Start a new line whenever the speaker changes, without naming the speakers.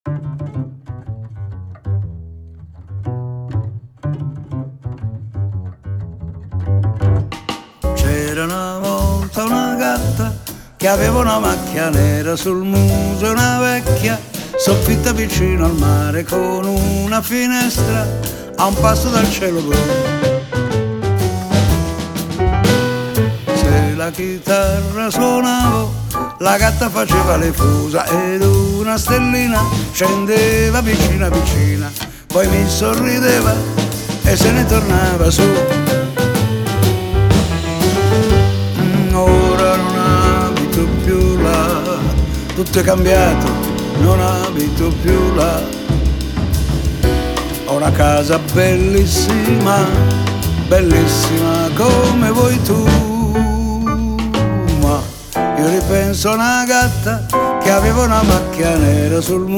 C'era una volta una gatta che aveva una macchia nera sul muso e una vecchia soffitta vicino al mare con una finestra a un passo dal cielo blu. Se la chitarra suonavo, la gatta faceva le fusa ed una stellina scendeva vicina vicina, poi mi sorrideva e se ne tornava su. Ora non abito più là, tutto è cambiato, non abito più là. Ho una casa bellissima, bellissima come vuoi tu, ma io ripenso a una gatta che aveva una macchia nera sul